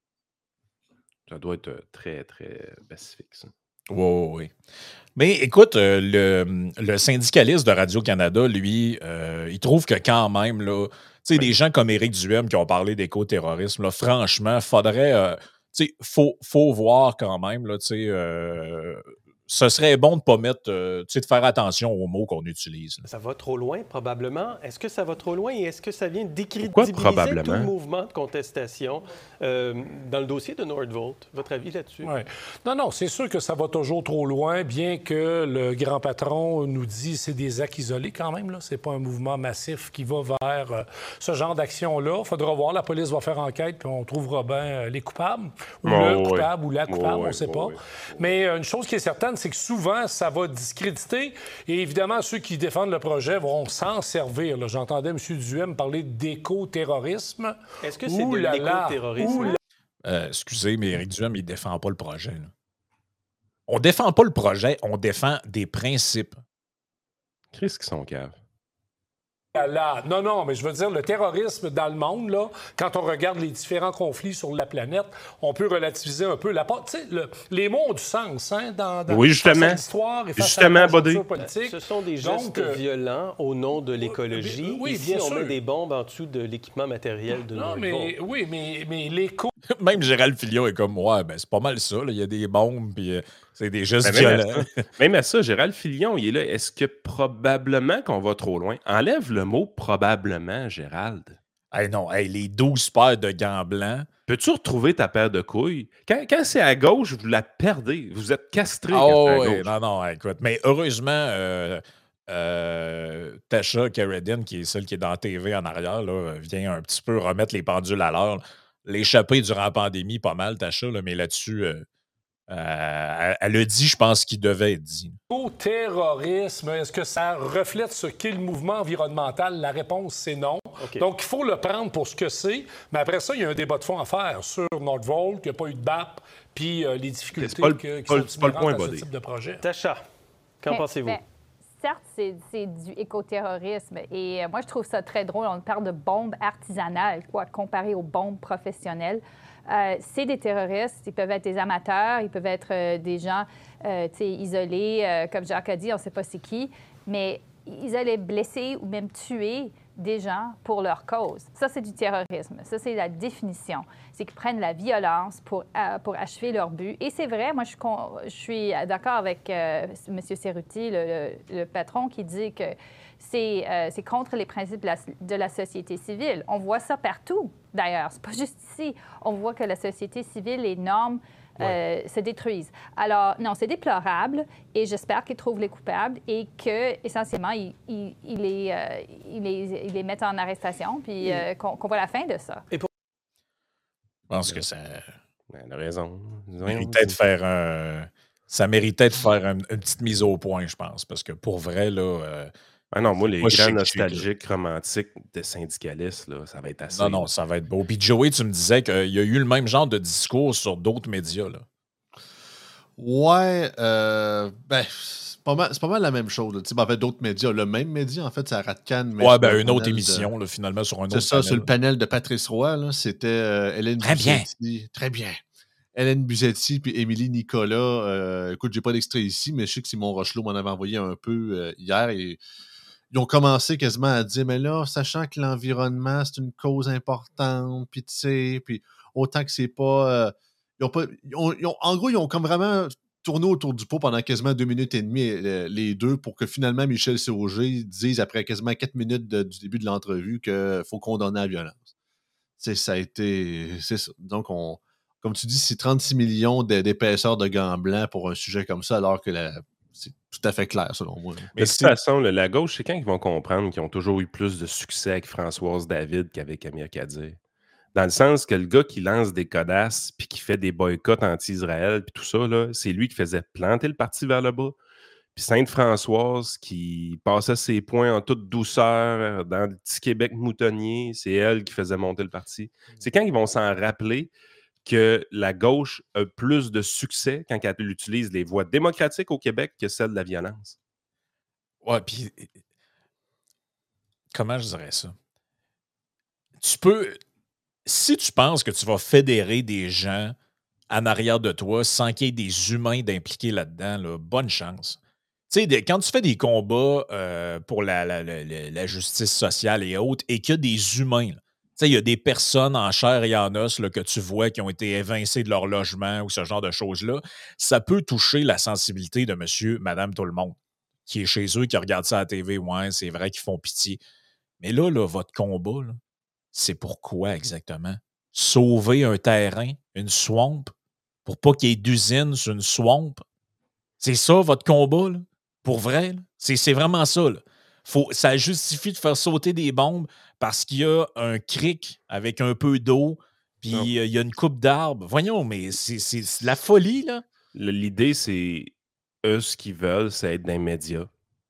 Ça doit être euh, très, très pacifique, ça. Oui, oui, oui. Mais écoute, euh, le, le syndicaliste de Radio-Canada, lui, euh, il trouve que quand même, là, tu sais, Oui. des gens comme Éric Duhem qui ont parlé d'éco-terrorisme, là, franchement, faudrait, euh, tu sais, faut, faut voir quand même, là, tu sais, euh, ce serait bon de pas mettre, euh, tu sais, de faire attention aux mots qu'on utilise. là. Ça va trop loin, probablement. Est-ce que ça va trop loin et est-ce que ça vient Pourquoi décrédibiliser tout probablement? le mouvement de contestation euh, dans le dossier de Nordvolt? Votre avis là-dessus? Ouais. Non, non, c'est sûr que ça va toujours trop loin, bien que le grand patron nous dit que c'est des actes isolés quand même. Là. C'est pas un mouvement massif qui va vers euh, ce genre d'action-là. Il faudra voir, la police va faire enquête, puis on trouvera bien euh, les coupables, ou Oh, le ouais. coupable, ou la Oh, coupable, on ouais, ne sait oh, pas. ouais. Mais euh, une chose qui est certaine, c'est que souvent, ça va discréditer. Et évidemment, ceux qui défendent le projet vont s'en servir. là. J'entendais M. Duhem parler d'éco-terrorisme. Est-ce que c'est Ouh de là là! l'éco-terrorisme? Ouh là- Euh, excusez, mais Éric Duhem, il défend pas le projet. là. On défend pas le projet, on défend des principes. Qu'est-ce qu'ils sont caves? Là, non, non, mais je veux dire, le terrorisme dans le monde, là, quand on regarde les différents conflits sur la planète, on peut relativiser un peu la part. Tu sais, le- les mots ont du sens, hein, dans, dans Oui, justement. face à l'histoire et face Justement, à la Buddy. conjoncture politique. Ce sont des gestes Donc, euh, violents au nom de l'écologie. oui, oui, Ici, bien on sûr. met des bombes en dessous de l'équipement matériel de Non, Nordvolt. mais oui, mais, mais l'écho. Même Gérald Filion est comme, ouais, ben c'est pas mal ça. là. Il y a des bombes, puis euh, c'est des gestes Ben, même, à violents. ça, même à ça, Gérald Filion, il est là. Est-ce que probablement qu'on va trop loin? Enlève le mot probablement, Gérald. Hey, non, hey, les douze paires de gants blancs. Peux-tu retrouver ta paire de couilles? Quand, quand c'est à gauche, vous la perdez. Vous êtes castré quand Oh, c'est à ouais, gauche. non, non, écoute. Mais heureusement, euh, euh, Tasha Carradine, qui est celle qui est dans la T V en arrière, là, vient un petit peu remettre les pendules à l'heure. L'échapper durant la pandémie, pas mal, Tasha, là, mais là-dessus, euh, euh, elle, elle a dit, je pense, qu'il devait être dit. Terrorisme, est-ce que ça reflète ce qu'est le mouvement environnemental? La réponse, c'est non. OK. Donc, il faut le prendre pour ce que c'est. Mais après ça, il y a un débat de fond à faire sur Nordvolt, qu'il n'y a pas eu de B A P, puis euh, les difficultés C'est pas le- que- qui pas le- sont c'est pas le point, inhérentes à ce Buddy. type de projet. Tacha, qu'en Mais- pensez-vous? mais certes, c'est c'est du écoterrorisme. Et euh, moi, je trouve ça très drôle. On parle de bombes artisanales, quoi, comparé aux bombes professionnelles. Euh, c'est des terroristes. Ils peuvent être des amateurs, ils peuvent être euh, des gens euh, tu sais, isolés. euh, comme Jacques a dit, on ne sait pas c'est qui. Mais ils allaient blesser ou même tuer des gens pour leur cause. Ça, c'est du terrorisme. Ça, c'est la définition. C'est qu'ils prennent la violence pour, euh, pour achever leur but. Et c'est vrai, moi, je, con- je suis d'accord avec euh, M. Cerruti, le, le- le patron, qui dit que c'est euh, c'est contre les principes de la, de la société civile. On voit ça partout, d'ailleurs. C'est pas juste ici. On voit que la société civile, les normes euh, se détruisent. Alors, non, c'est déplorable et j'espère qu'ils trouvent les coupables et que essentiellement ils, ils, ils les, euh, ils, les, ils les mettent en arrestation puis euh, qu'on qu'on voit la fin de ça. Je pense que ça Ben, elle a raison. méritait de faire un... Ça méritait de faire un- une petite mise au point, je pense. Parce que pour vrai, là... euh, Ah non, moi, les Moi, je sais grands que je suis là. nostalgiques romantiques des syndicalistes, là, ça va être assez. Non, non, ça va être beau. Puis Joey, tu me disais qu'il y a eu le même genre de discours sur d'autres médias. Là. Ouais, euh, ben, c'est pas, mal, c'est pas mal la même chose. là. Tu sais, ben, en fait, d'autres médias. Le même média, en fait, c'est Arad-Can. mais Ouais, sur ben le une autre panel de- émission, là, finalement, sur un autre C'est ça, panel. sur le panel de Patrice Roy, là, c'était euh, Hélène Très bien. Buzetti. Très bien. Hélène Buzetti puis Émilie Nicolas. Euh, écoute, j'ai pas d'extrait ici, mais je sais que Simon Rochelot m'en avait envoyé un peu euh, hier et ils ont commencé quasiment à dire, mais là, sachant que l'environnement, c'est une cause importante, puis tu sais, puis autant que c'est pas... euh, ils ont pas ils ont- ils ont- en gros, ils ont comme vraiment tourné autour du pot pendant quasiment deux minutes et demie, euh, les deux, pour que finalement Michel Sauger dise, après quasiment quatre minutes de- du début de l'entrevue, qu'il faut condamner la violence. C'est, ça a été... C'est ça. Donc, on, comme tu dis, c'est trente-six millions de- d'épaisseur de gants blancs pour un sujet comme ça, alors que la- c'est tout à fait clair, selon moi. De Mais toute c'est. façon, là, la gauche, c'est quand ils vont comprendre qu'ils ont toujours eu plus de succès avec Françoise David qu'avec Amir Kadir. Dans le sens que le gars qui lance des codasses puis qui fait des boycotts anti-Israël puis tout ça, là, c'est lui qui faisait planter le parti vers le bas. Puis Sainte-Françoise qui passait ses points en toute douceur dans le petit Québec moutonnier, c'est elle qui faisait monter le parti. C'est quand ils vont s'en rappeler que la gauche a plus de succès quand elle utilise les voies démocratiques au Québec que celles de la violence. Ouais, puis. Comment je dirais ça? Tu peux. Si tu penses que tu vas fédérer des gens en arrière de toi sans qu'il y ait des humains d'impliquer là-dedans, là, bonne chance. Tu sais, des- quand tu fais des combats euh, pour la, la- la- la- la justice sociale et autres, et qu'il y a des humains, là, tu sais, il y a des personnes en chair et en os là, que tu vois qui ont été évincées de leur logement ou ce genre de choses-là, ça peut toucher la sensibilité de monsieur, madame, tout le monde, qui est chez eux, qui regarde ça à la T V. Ouais, c'est vrai qu'ils font pitié. Mais là, là votre combat, là, c'est pourquoi exactement? Sauver un terrain, une swamp, pour pas qu'il y ait d'usine sur une swamp? C'est ça votre combat, là? Pour vrai? Là? C'est, c'est vraiment ça. Là. Faut, ça justifie de faire sauter des bombes parce qu'il y a un cric avec un peu d'eau, Non. puis euh, il y a une coupe d'arbres. Voyons, mais c'est, c'est, c'est de la folie, là. Le- L'idée, c'est eux, ce qu'ils veulent, c'est être dans les médias.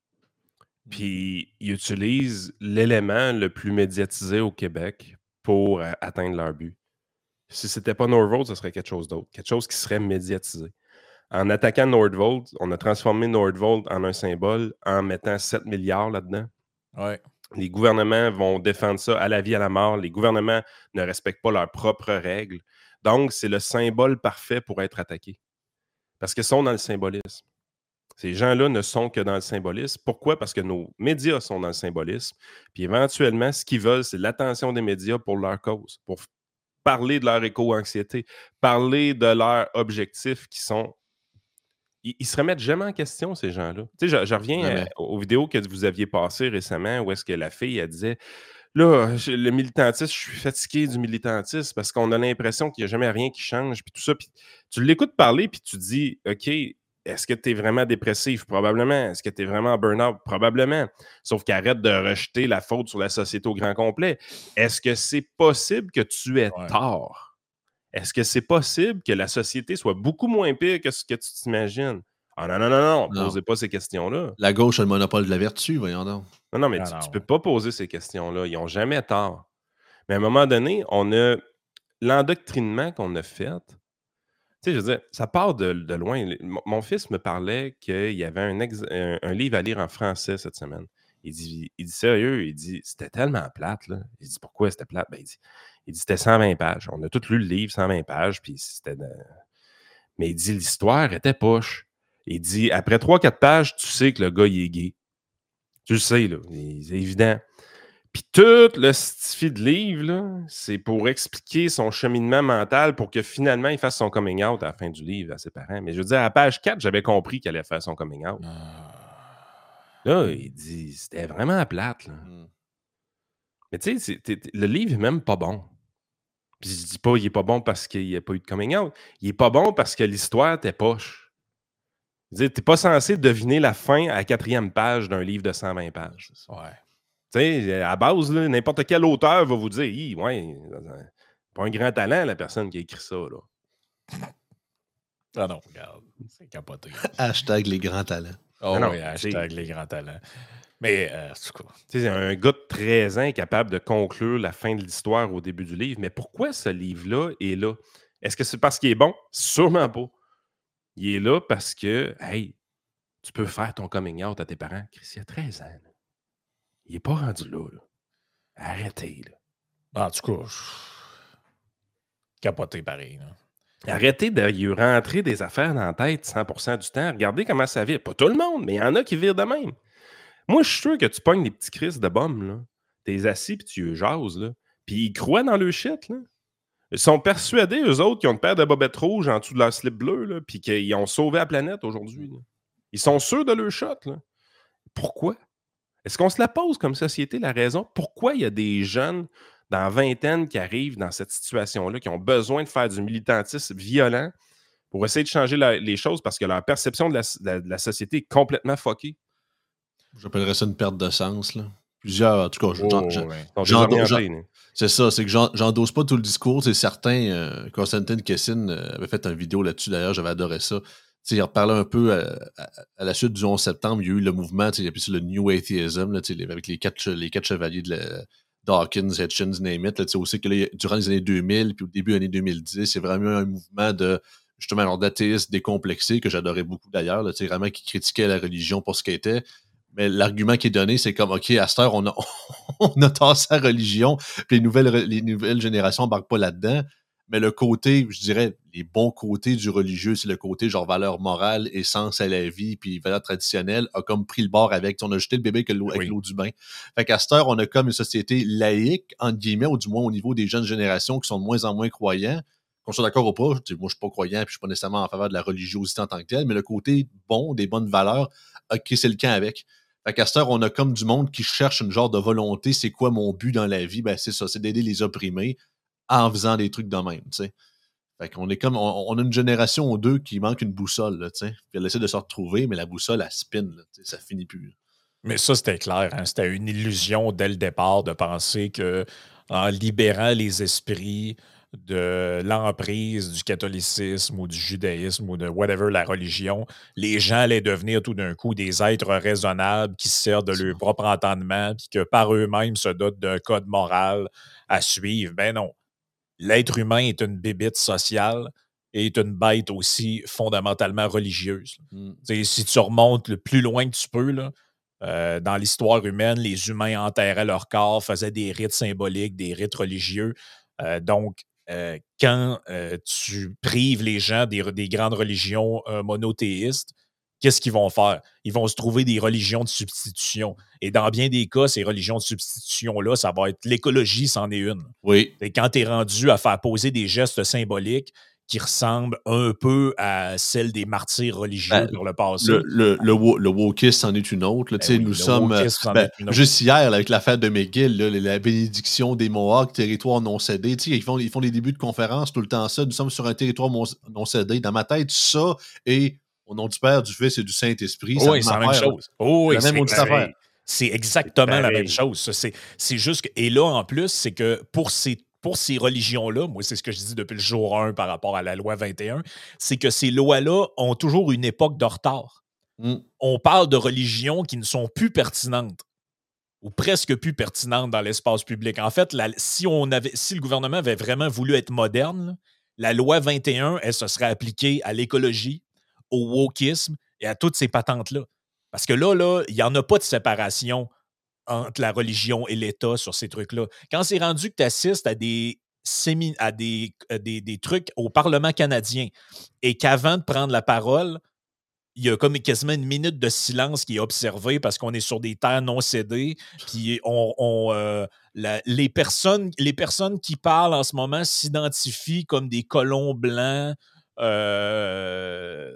Puis ils utilisent l'élément le plus médiatisé au Québec pour euh, atteindre leur but. Si c'était pas Nordvolt, ce serait quelque chose d'autre, quelque chose qui serait médiatisé. En attaquant Nordvolt, on a transformé Nordvolt en un symbole en mettant sept milliards là-dedans. Ouais. Les gouvernements vont défendre ça à la vie, à la mort. Les gouvernements ne respectent pas leurs propres règles. Donc, c'est le symbole parfait pour être attaqué. Parce qu'ils sont dans le symbolisme. Ces gens-là ne sont que dans le symbolisme. Pourquoi? Parce que nos médias sont dans le symbolisme. Puis éventuellement, ce qu'ils veulent, c'est l'attention des médias pour leur cause, pour f- parler de leur éco-anxiété, parler de leurs objectifs qui sont... Ils, ils se remettent jamais en question, ces gens-là. Tu sais, je, je reviens euh, Jamais. aux vidéos que vous aviez passées récemment où est-ce que la fille, elle disait là, je- le militantisme, je suis fatigué du militantisme parce qu'on a l'impression qu'il n'y a jamais rien qui change, puis tout ça. Puis tu l'écoutes parler, puis tu dis, OK, est-ce que tu es vraiment dépressif? Probablement. Est-ce que tu es vraiment en burn-out? Probablement. Sauf qu'arrête de rejeter la faute sur la société au grand complet. Est-ce que c'est possible que tu aies Ouais. tort? Est-ce que c'est possible que la société soit beaucoup moins pire que ce que tu t'imagines? Ah non, non, non, non, Non. posez pas ces questions-là. La gauche a le monopole de la vertu, voyons donc. Non, non, mais Ah tu non. ne peux pas poser ces questions-là. Ils n'ont jamais tort. Mais à un moment donné, on a l'endoctrinement qu'on a fait. Tu sais, je veux dire, ça part de, de loin. Mon, mon fils me parlait qu'il y avait un, ex- un, un livre à lire en français cette semaine. Il dit, il dit sérieux, il dit, c'était tellement plate, là. Il dit, pourquoi c'était plate? Ben, il dit, il dit, c'était cent vingt pages. On a tous lu le livre, cent vingt pages, puis c'était... de- Mais il dit, l'histoire était poche. Il dit, après trois quatre pages, tu sais que le gars, il est gay. Tu le sais, là. Il- C'est évident. Puis tout le stifi de livre, là, c'est pour expliquer son cheminement mental pour que finalement, il fasse son coming out à la fin du livre à ses parents. Mais je veux dire, à page quatre, j'avais compris qu'elle allait faire son coming out. Ah. Là, il dit, c'était vraiment plate, là. Hmm. Mais tu sais, c'est- t'es- t'es- le livre est même pas bon. Puis je dis pas, il est pas bon parce qu'il n'y a pas eu de coming out. Il est pas bon parce que l'histoire t'es poche. Je veux dire, t'es pas censé deviner la fin à la quatrième page d'un livre de cent vingt pages. Ouais. Tu sais, à la base, là, n'importe quel auteur va vous dire, Hi, ouais, euh, pas un grand talent, la personne qui a écrit ça, là. Ah non, regarde. C'est capoté. Hashtag les grands talents. Oh, Non, non, oui, hashtag les grands talents. Mais, euh, en tout cas. Tu sais, un gars de treize ans est capable de conclure la fin de l'histoire au début du livre. Mais pourquoi ce livre-là est là? Est-ce que c'est parce qu'il est bon? Sûrement pas. Il est là parce que, hey, tu peux faire ton coming out à tes parents. Chris, il a treize ans. Là. Il est pas rendu là, là. Arrêtez, là. En tout cas, je- capoté pareil. Là. Arrêtez de lui rentrer des affaires dans la tête cent pour cent du temps. Regardez comment ça vit. Pas tout le monde, mais il y en a qui virent de même. Moi, je suis sûr que tu pognes des petits crises de bombes, là. T'es assis puis tu jases, là. Puis ils croient dans le shit, là. Ils sont persuadés, eux autres, qu'ils ont une paire de bobettes rouges en dessous de leur slip bleu, là, puis qu'ils ont sauvé la planète aujourd'hui. Là. Ils sont sûrs de leur shot, là. Pourquoi? Est-ce qu'on se la pose comme société, la raison? Pourquoi il y a des jeunes dans la vingtaine qui arrivent dans cette situation-là, qui ont besoin de faire du militantisme violent pour essayer de changer la- les choses parce que leur perception de la, de la- de la société est complètement fuckée? J'appellerais ça une perte de sens. Là. Plusieurs, en tout cas, j'en- Oh, j'en- ouais. Ils sont j'en- désorientés, j'en- là. c'est ça, c'est que j'en- j'endosse pas tout le discours. C'est certain, euh, Konstantin Kessin euh, avait fait une vidéo là-dessus, d'ailleurs, j'avais adoré ça. T'sais, il reparlait un peu à, à- à la suite du onze septembre, il y a eu le mouvement, il appelé ça le New Atheism, là, les- avec les quatre, les quatre chevaliers de la, Dawkins, Hitchens, name it. Là, aussi que là, durant les années deux mille, puis au début des années deux mille dix, c'est vraiment un mouvement de justement alors, d'athéistes décomplexés, que j'adorais beaucoup d'ailleurs, là, vraiment qui critiquait la religion pour ce qu'elle était. Mais l'argument qui est donné, c'est comme, OK, à cette heure, on a, on a tassé la religion, puis les nouvelles, les nouvelles générations n'embarquent pas là-dedans. Mais le côté, je dirais, les bons côtés du religieux, c'est le côté genre valeur morale et sens à la vie, puis valeur traditionnelle, a comme pris le bord avec. On a jeté le bébé avec l'eau, avec Oui. l'eau du bain. Fait qu'à cette heure, on a comme une société laïque, entre guillemets, ou du moins au niveau des jeunes générations qui sont de moins en moins croyants. Qu'on soit d'accord ou pas, tu sais, moi je suis pas croyant, puis je suis pas nécessairement en faveur de la religiosité en tant que telle, mais le côté bon, des bonnes valeurs, OK, c'est le camp avec. Fait qu'à cette heure, on a comme du monde qui cherche une genre de volonté. C'est quoi mon but dans la vie? Ben, c'est ça, c'est d'aider les opprimés en faisant des trucs de même, tu sais. Fait qu'on est comme, on, on a une génération ou deux qui manque une boussole, là, tu sais. Puis elle essaie de se retrouver, mais la boussole, elle spin, là, tu sais, ça finit plus. Là. Mais ça, c'était clair. Hein? C'était une illusion dès le départ de penser que en libérant les esprits de l'emprise du catholicisme ou du judaïsme ou de whatever la religion, les gens allaient devenir tout d'un coup des êtres raisonnables qui se servent de leur propre entendement puis que par eux-mêmes se dotent d'un code moral à suivre. Ben non. L'être humain est une bébite sociale et est une bête aussi fondamentalement religieuse. Mm. T'sais, si tu remontes le plus loin que tu peux, là, euh, dans l'histoire humaine, les humains enterraient leur corps, faisaient des rites symboliques, des rites religieux. Euh, donc, euh, quand euh, tu prives les gens des, des grandes religions euh, monothéistes, qu'est-ce qu'ils vont faire? Ils vont se trouver des religions de substitution. Et dans bien des cas, ces religions de substitution-là, ça va être l'écologie, c'en est une. Oui. Et quand tu es rendu à faire poser des gestes symboliques qui ressemblent un peu à celles des martyrs religieux Ben, pour le passé. Le, le, le, wo- le wokisme en est une autre. Là, Ben tu sais, oui, nous le sommes. euh, wokisme en ben, est une autre. juste hier, là, avec l'affaire de McGill, là, la bénédiction des Mohawks, territoire non cédé. Tu sais, Ils font, ils font des débuts de conférences tout le temps ça. Nous sommes sur un territoire mon- non cédé. Dans ma tête, ça et au nom du Père, du Fils et du Saint-Esprit, Oui, c'est la même affaire, là. chose. Oh, oui, la même c'est maudite pareil. affaire. C'est exactement C'est la pareil. même chose. ça. C'est, c'est juste que, et là, en plus, c'est que pour ces, pour ces religions-là, moi, c'est ce que je dis depuis le jour un par rapport à la loi vingt et un, c'est que ces lois-là ont toujours une époque de retard. Mm. On parle de religions qui ne sont plus pertinentes ou presque plus pertinentes dans l'espace public. En fait, la- si, on avait, si le gouvernement avait vraiment voulu être moderne, là, la loi vingt et un, elle se serait appliquée à l'écologie, au wokisme et à toutes ces patentes-là. Parce que là, là, il n'y en a pas de séparation entre la religion et l'État sur ces trucs-là. Quand c'est rendu que tu assistes à des sémi- à des, à des, des trucs au Parlement canadien et qu'avant de prendre la parole, il y a comme quasiment une minute de silence qui est observée parce qu'on est sur des terres non cédées, puis on, on, euh, la- les, personnes, les personnes qui parlent en ce moment s'identifient comme des colons blancs euh,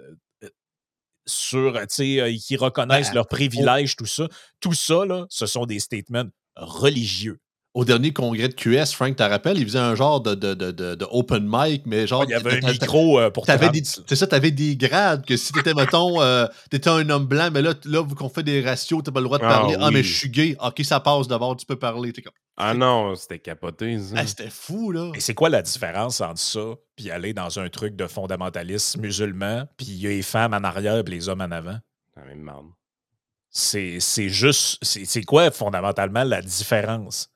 sur, tu sais, euh, qui reconnaissent Ben, leurs privilèges, tout ça. Tout ça, là, ce sont des statements religieux. Au dernier congrès de Q S, Frank, tu te rappelles, il faisait un genre de, de, de, de, de open mic, mais genre. Il y avait un t'a- t'a- micro euh, pour T'avais trans, des, là. c'est ça, t'avais des grades que si t'étais, mettons, euh, t'étais un homme blanc, mais là, t- là, vu qu'on fait des ratios, t'as pas le droit de Ah parler. Ah, mais oui. je suis gay. Ok, ça passe d'abord, tu peux parler. T'es comme, Ah non, c'était capoté, ça. ah, c'était fou, là. Et c'est quoi la différence entre ça puis aller dans un truc de fondamentalisme musulman, puis il y a les femmes en arrière puis les hommes en avant? La même merde. C'est, c'est juste... C'est, c'est quoi, fondamentalement, la différence?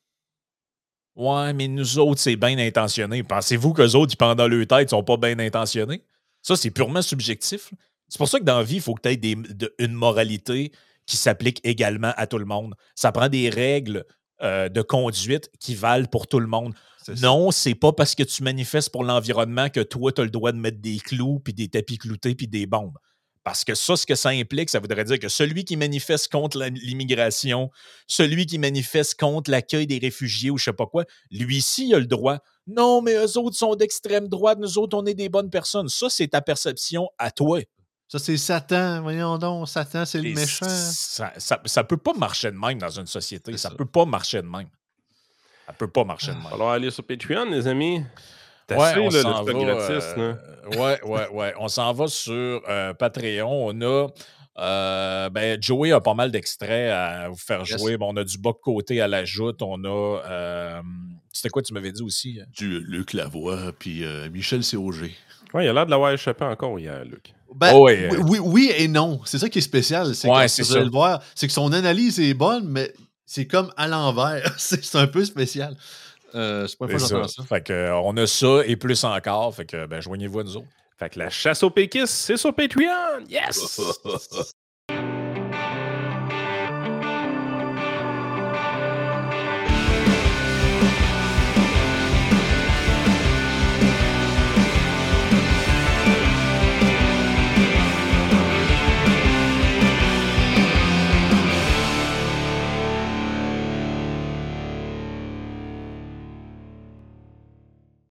Ouais, mais nous autres, c'est bien intentionné. Pensez-vous qu'eux autres, ils pendant leur tête, sont pas bien intentionnés? Ça, c'est purement subjectif. là. C'est pour ça que dans la vie, il faut que tu aies une moralité qui s'applique également à tout le monde. Ça prend des règles euh, de conduite qui valent pour tout le monde. C'est ça. Non, c'est pas parce que tu manifestes pour l'environnement que toi, tu as le droit de mettre des clous, puis des tapis cloutés, puis des bombes. Parce que ça, ce que ça implique, ça voudrait dire que celui qui manifeste contre la- l'immigration, celui qui manifeste contre l'accueil des réfugiés ou je sais pas quoi, lui-ci, il a le droit. Non, mais eux autres sont d'extrême droite, nous autres, on est des bonnes personnes. Ça, c'est ta perception à toi. Ça, c'est Satan. Voyons donc, Satan, c'est le Et méchant. Ça, ça, ça peut pas marcher de même dans une société. C'est Ça, ça. peut pas marcher de même. Ça peut pas marcher de Il va même. falloir aller sur Patreon, les amis. C'est Ouais, assez, on là, le s'en stock va. gratis. là. euh, ouais, ouais, ouais. On s'en va sur euh, Patreon. On a. euh, ben, Joey a pas mal d'extraits à vous faire Yes. jouer. Bon, on a du bas côté à la joute. On a. euh, C'était quoi, tu m'avais dit aussi? Du Luc Lavoie, puis euh, Michel C O G. Ouais, il a l'air de l'avoir échappé encore hier, Luc. Ben, Oh, ouais, oui, euh, oui, oui et non. C'est ça qui est spécial. C'est Ouais, que, c'est vous allez ça. le voir, c'est que son analyse est bonne, mais c'est comme à l'envers. c'est c'est un peu spécial. Euh, c'est pas une C'est fois que ça. j'entends ça. Fait que, euh, on a ça et plus encore. Fait que, ben, joignez-vous à nous autres. Fait que la chasse aux péquistes, c'est sur Patreon. Yes!